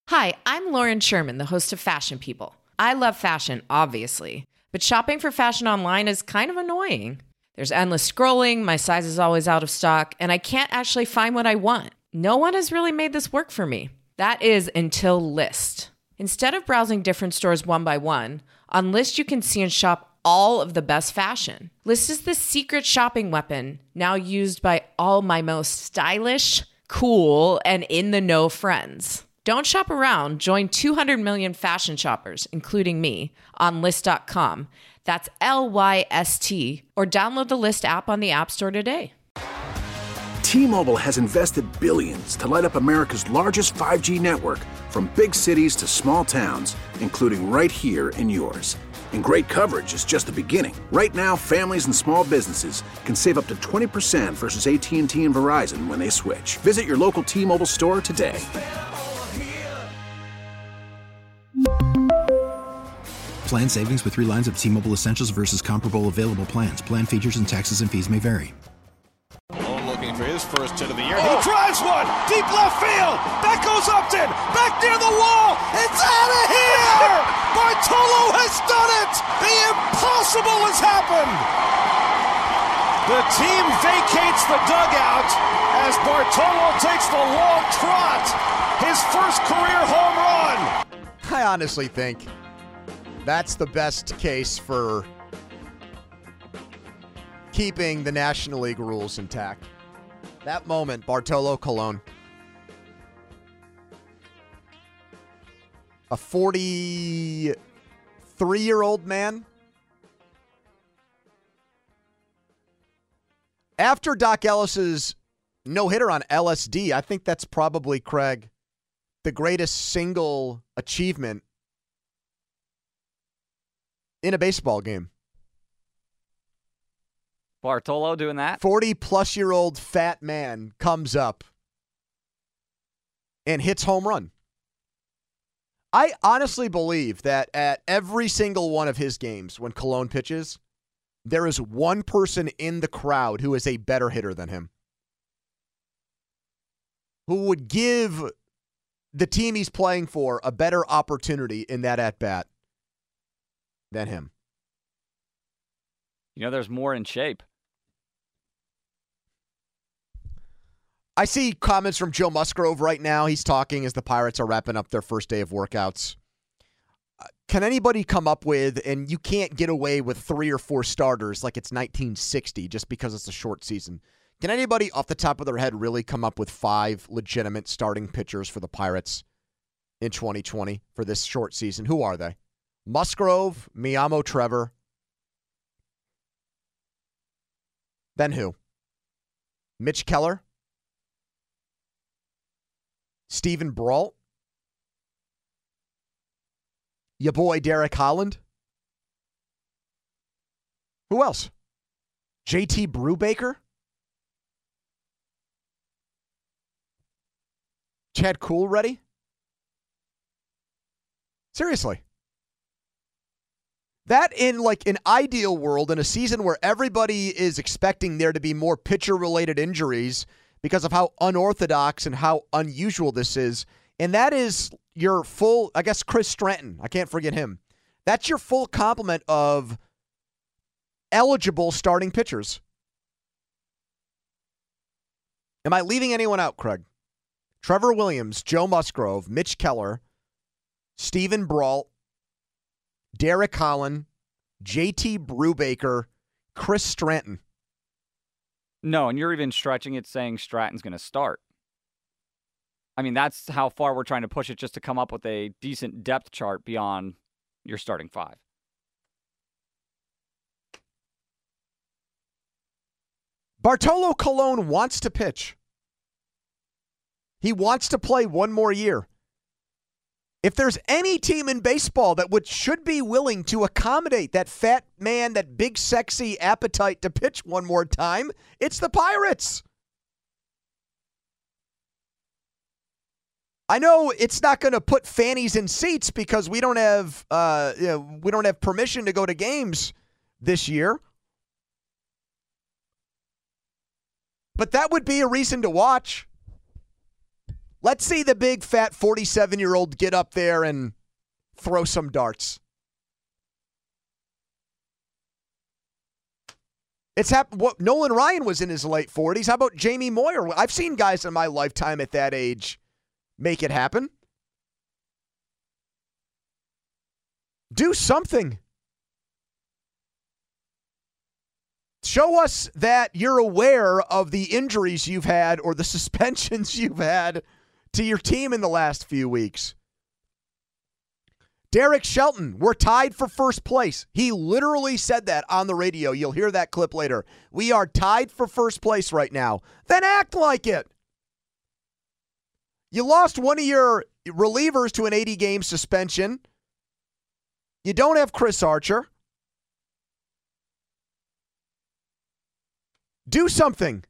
Hi, I'm Lauren Sherman, the host of Fashion People. I love fashion, obviously, but shopping for fashion online is kind of annoying. There's endless scrolling, my size is always out of stock, and I can't actually find what I want. No one has really made this work for me. That is until Lyst. Instead of browsing different stores one by one, on Lyst you can see and shop all of the best fashion. Lyst is the secret shopping weapon, now used by all my most stylish, cool, and in-the-know friends. Don't shop around. Join 200 million fashion shoppers, including me, on Lyst.com. That's Lyst, or download the Lyst app on the App Store today. T-Mobile has invested billions to light up America's largest 5G network, from big cities to small towns, including right here in yours. And great coverage is just the beginning. Right now, families and small businesses can save up to 20% versus AT&T and Verizon when they switch. Visit your local T-Mobile store today. Plan savings with 3 lines of T-Mobile Essentials versus comparable available plans. Plan features and taxes and fees may vary. Malone looking for his first hit of the year. He drives one deep left field. That goes Upton. Back near the wall. It's out of here. Bartolo has done it. The impossible has happened. The team vacates the dugout as Bartolo takes the long trot. His first career home run. I honestly think that's the best case for keeping the National League rules intact. That moment, Bartolo Colon, a 43-year-old man. After Doc Ellis's no-hitter on LSD, I think that's probably, Craig, the greatest single achievement in a baseball game. Bartolo doing that? 40-plus-year-old fat man comes up and hits home run. I honestly believe that at every single one of his games when Colon pitches, there is one person in the crowd who is a better hitter than him, who would give the team he's playing for a better opportunity in that at-bat than him. You know, there's more in shape. I see comments from Joe Musgrove right now. He's talking as the Pirates are wrapping up their first day of workouts. Can anybody come up with, and you can't get away with 3 or 4 starters like it's 1960 just because it's a short season. Can anybody off the top of their head really come up with 5 legitimate starting pitchers for the Pirates in 2020 for this short season? Who are they? Musgrove, Miyamo Trevor. Then who? Mitch Keller? Steven Brault? Your boy Derek Holland? Who else? JT Brubaker? Chad Coolready? Seriously. That in like an ideal world, in a season where everybody is expecting there to be more pitcher-related injuries because of how unorthodox and how unusual this is, and that is your full, I guess, Chris Stratton. I can't forget him. That's your full complement of eligible starting pitchers. Am I leaving anyone out, Craig? Trevor Williams, Joe Musgrove, Mitch Keller, Steven Brault, Derek Holland, JT Brubaker, Chris Stratton. No, and you're even stretching it saying Stratton's going to start. I mean, that's how far we're trying to push it just to come up with a decent depth chart beyond your starting 5. Bartolo Colon wants to pitch. He wants to play one more year. If there's any team in baseball that should be willing to accommodate that fat man, that big sexy appetite to pitch one more time, it's the Pirates. I know it's not going to put fannies in seats because we don't have permission to go to games this year. But that would be a reason to watch. Let's see the big, fat 47-year-old get up there and throw some darts. It's happened. What Nolan Ryan was in his late 40s. How about Jamie Moyer? I've seen guys in my lifetime at that age make it happen. Do something. Show us that you're aware of the injuries you've had or the suspensions you've had to your team in the last few weeks. Derek Shelton, we're tied for first place. He literally said that on the radio. You'll hear that clip later. We are tied for first place right now. Then act like it. You lost one of your relievers to an 80-game suspension. You don't have Chris Archer. Do something.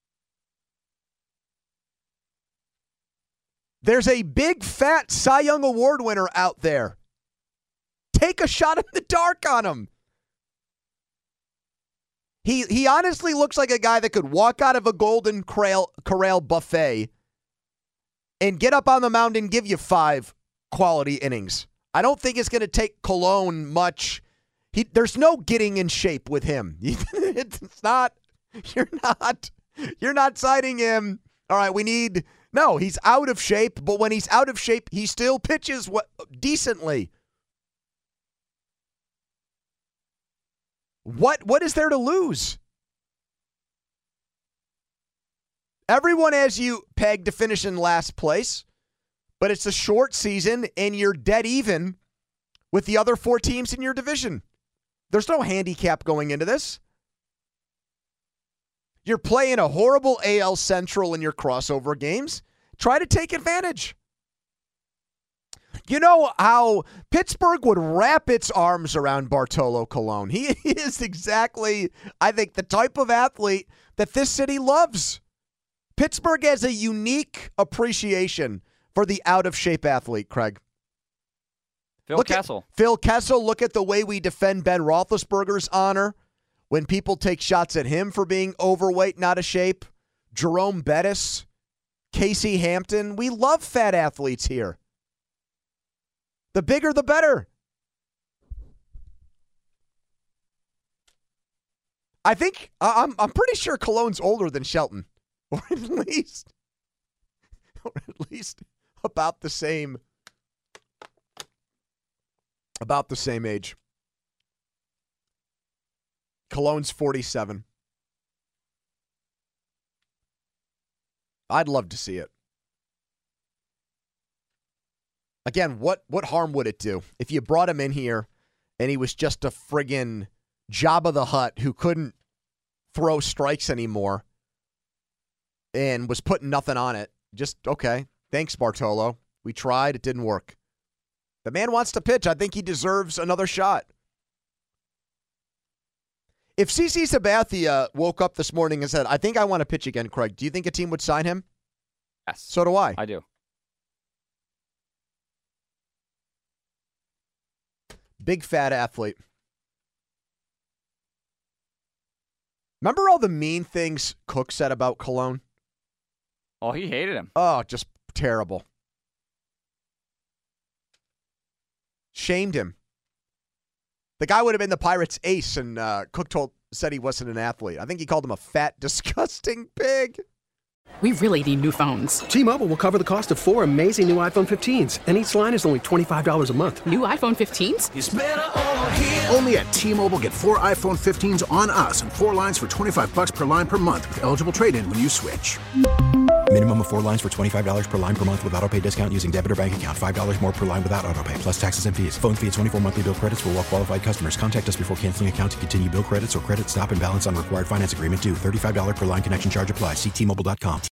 There's a big, fat Cy Young Award winner out there. Take a shot in the dark on him. He honestly looks like a guy that could walk out of a Golden Corral buffet and get up on the mound and give you 5 quality innings. I don't think it's going to take Colon much. There's no getting in shape with him. It's not. You're not citing him. All right, no, he's out of shape, but when he's out of shape, he still pitches decently. What is there to lose? Everyone has you pegged to finish in last place, but it's a short season and you're dead even with the other 4 teams in your division. There's no handicap going into this. You're playing a horrible AL Central in your crossover games. Try to take advantage. You know how Pittsburgh would wrap its arms around Bartolo Colon. He is exactly, I think, the type of athlete that this city loves. Pittsburgh has a unique appreciation for the out-of-shape athlete, Craig. Phil Kessel. Phil Kessel, look at the way we defend Ben Roethlisberger's honor when people take shots at him for being overweight, not a shape. Jerome Bettis, Casey Hampton. We love fat athletes here. The bigger, the better. I think, I'm pretty sure Colon's older than Shelton. Or at least about the same age. Colon's 47. I'd love to see it. Again, what harm would it do if you brought him in here and he was just a friggin' Jabba the Hutt who couldn't throw strikes anymore and was putting nothing on it? Just, okay, thanks, Bartolo. We tried. It didn't work. The man wants to pitch. I think he deserves another shot. If CC Sabathia woke up this morning and said, I think I want to pitch again, Craig, do you think a team would sign him? Yes. So do I. I do. Big fat athlete. Remember all the mean things Cook said about Colon? Oh, he hated him. Oh, just terrible. Shamed him. The guy would have been the Pirates' ace, and Cook said he wasn't an athlete. I think he called him a fat, disgusting pig. We really need new phones. T-Mobile will cover the cost of 4 amazing new iPhone 15s, and each line is only $25 a month. New iPhone 15s? It's better over here. Only at T-Mobile, get 4 iPhone 15s on us and 4 lines for $25 per line per month with eligible trade-in when you switch. Minimum of 4 lines for $25 per line per month with autopay discount using debit or bank account. $5 more per line without autopay, plus taxes and fees. Phone fee at 24 monthly bill credits for well-qualified customers. Contact us before canceling account to continue bill credits or credit stop and balance on required finance agreement due. $35 per line connection charge applies. See T-Mobile.com.